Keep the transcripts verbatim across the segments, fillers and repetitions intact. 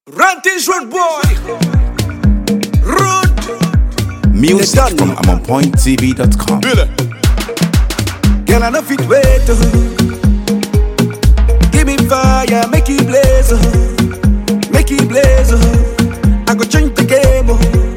Rantish Road Boy. Road. Music from I'm on point T V dot com. Girl, I know fit wait. Give me fire, make it blaze. Make it blaze. I go change the game.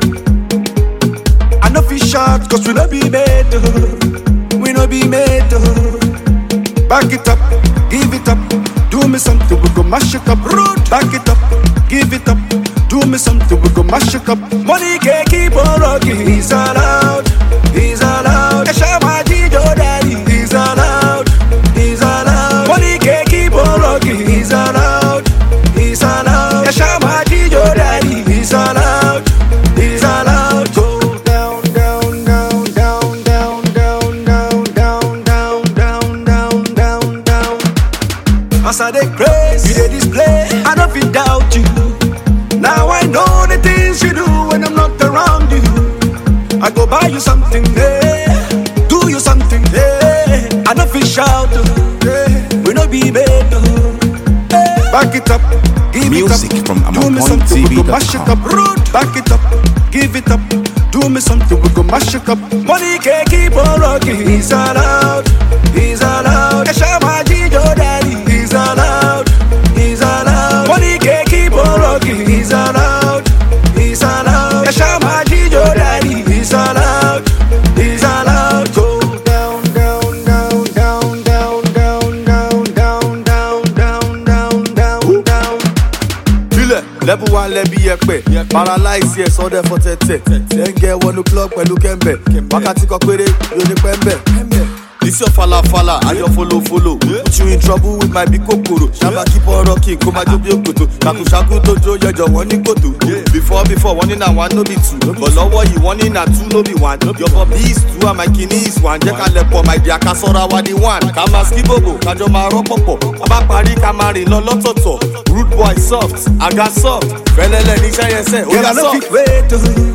I know fit shot, cause we no be made. We no be made. Back it up, give it up. Do me something, we go mash it up. Road. Back it up, give it up. Do me something, we go mash it up. Money can't keep on rocking. He's allowed, he's allowed. Shama Jijo Daddy, he's allowed, he's allowed. Money can't keep on rocking. He's allowed, he's allowed. Shama Jijo Daddy, he's allowed, he's allowed. Go down, down, down, down, down, down, down, down, down, down, down, down, down. As I dey praise, you dey display. I don't fit doubt you. Now I know the things you do when I'm not around you. I go buy you something, yeah. Do you something, yeah. I know fish shout, yeah. We no be made, yeah. Back it up, give Music it up. from I'm Do on me point something, T we V go dot mash it com. up. Road. Back it up, give it up. Do me something, we go mash it up. Money can't keep on rocking. He's allowed, he's allowed. Shama Jijo Daddy, he's allowed, he's allowed. Money can't keep on rocking. He's allowed, he's allowed. Shama Jijo Daddy, he's allowed, he's allowed. Go down, down, down, down, down, down, down, down, down, down, down, down, down. File, level one lebi yepe. Paralyze yes, all there for tete. Then get one o'clock when you can be. Wakati kokwere, you ni pembe. This your fala fala, I your follow follow. Put you in trouble with my big kokoro. Shaba keep on rocking, come at your koto. Kaku shaku dojo, you just one go to. Before before one in a one no be two. But lower you one in a two no be one. Your bobby is two and my kidney is one. Jack and lepo my dear kasora wadi one. Kama skibobo, kajo maro popo. Aba pari kamari no lototo. Rude boy soft, I got soft. Velele ni shayese, Girl, I oya no soft. fit wait.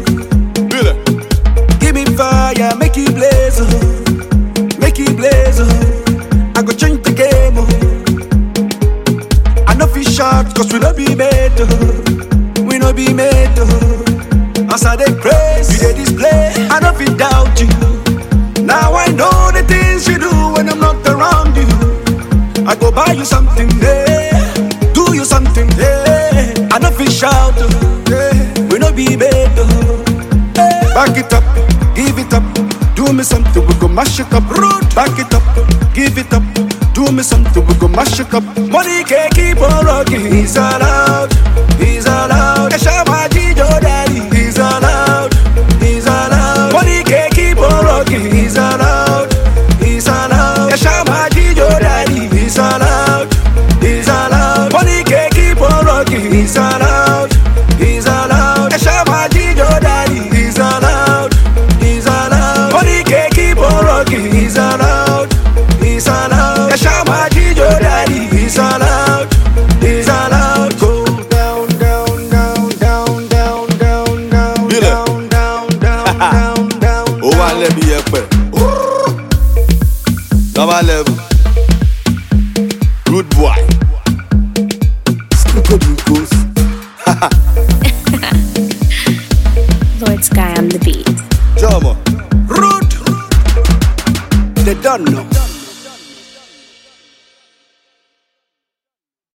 Give me fire, make it blaze. Make it blaze. I go change the game. I know fish shot, cause we no be made. We no be made. As I dey praise, you dey display. I no fit doubt you. Now I know the things you do when I'm not around you. I go buy you something, yeah. Do you something, yeah. I no fish shout, yeah. We no be made. Yeah. Back it up, give it up. Do me something, we go mash it up. Road. Back it up, give it up. Do me something, we go mash it up. Money can't keep on rocking. He's allowed, he's allowed. Shama Jijo Daddy, he's allowed, he's allowed. Money can't keep on rocking. He's allowed, he's allowed. Shama Jijo Daddy, he's allowed, he's allowed. Money can't keep on rocking. He's allowed, he's allowed. Shama Jijo Daddy, he's allowed, he's allowed. Money can't keep on rocking. He's allowed, he's allowed. Shama Jijo Daddy, he's allowed, he's allowed. Go down, down, down, down, down, down, down, File. down, down, down, down, down. Oh, one level yepe. Number level. Rude boy. Skokodukos. Lord Sky on the beat. Jama. Rude. They don't know.